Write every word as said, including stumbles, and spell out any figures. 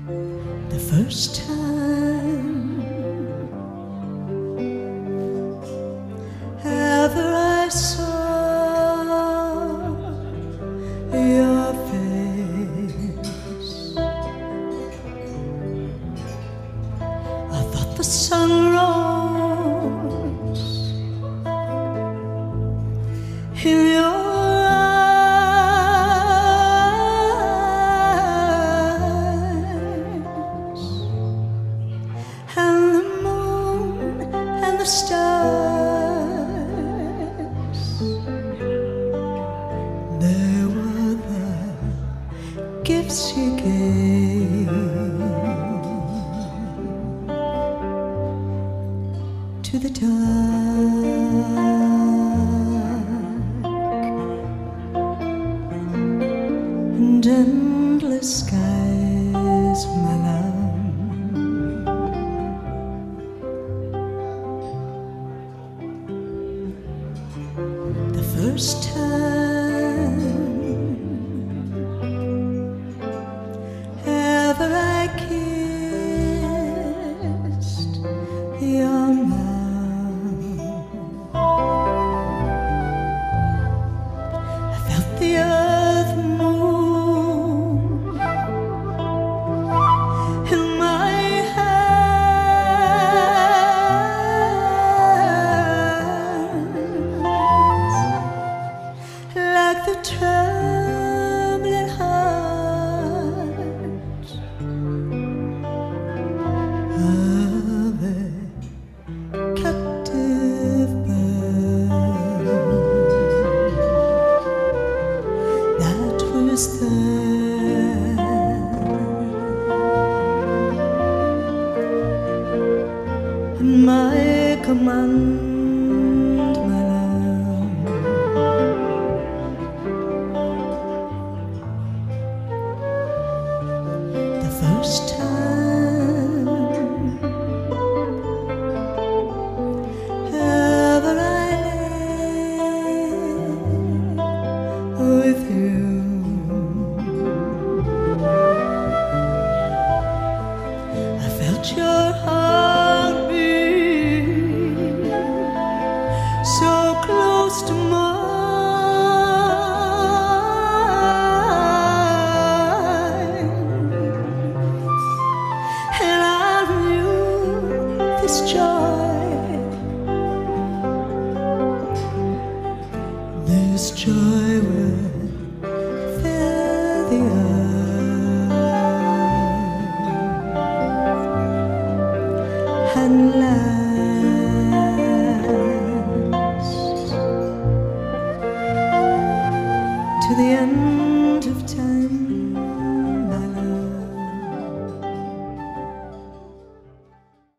The first time ever I saw your face, I thought the sun rose in your stars. There were the gifts you gave to the dark and endless skies, my love. The first time ever I kissed your mouth, I felt the earth move in my the trembling heart of a captive bird that was there in my command. First time ever I lay with you, I felt your heartbeat so close to mine. This joy, this joy will fill the earth and light.